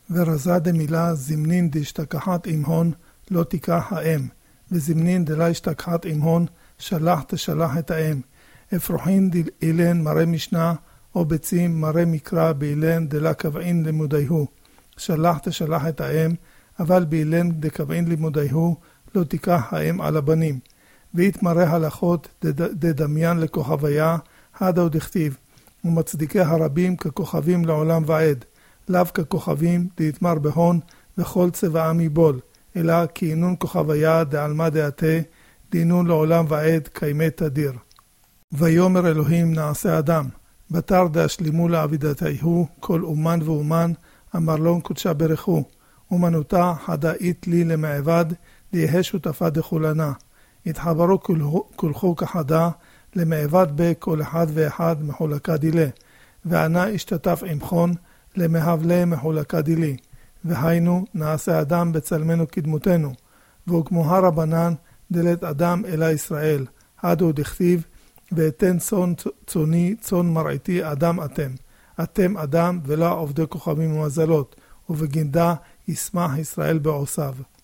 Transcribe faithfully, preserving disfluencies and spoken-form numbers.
ורזה דמילה זמנין דשתכחת אימהון לא תיקח האם, וזמנין דלה השתכחת אימהון שלח תשלח את האם. אפרוחין דאילן מראה משנה, או ביצים מראה מקרא באילן דלה קבעין לימודיהו, שלח תשלח את האם, אבל באילן דקבעין לימודיהו לא תיקח האם על הבנים. וית מראה הלכות דדמיין לכוכביה, הדה עוד הכתיב, ומצדיקי הרבים ככוכבים לעולם ועד, לאו ככוכבים דהתמר בהון וכל צבעם יבול, אלא כאינון כוכביה דעלמה דעתה, דינון לעולם ועד קיימי תדיר. ויומר אלוהים נעשה אדם, בתר דשלימו לעבידתיהו כל אומן ואומן, אמר לון קודשה ברכו, אומנותה חדאית לי למעבד, ליהה שותפה דחולנה. התחברו כולכו כחדה, למעבד בכל אחד ואחד מחולקה דילה, וענה השתתף עמכון, למהבלה מחולקה דילי, והיינו נעשה אדם בצלמנו כדמותנו, וכמו הרבנן דלת אדם אלה ישראל, הדו דכתיב, ואתן צון צוני צון מרעיתי אדם אתם, אתם אדם ולא עובדי כוכבים ומזלות, ובגינדה ישמח ישראל בעושיו.